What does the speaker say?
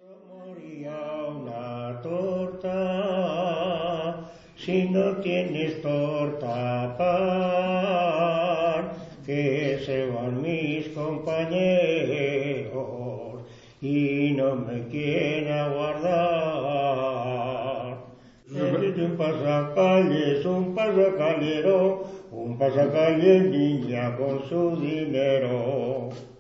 Moría una torta, si no tienes torta pan, que se van mis compañeros y no me quieren aguardar. Es un pasacallero, niña con su dinero.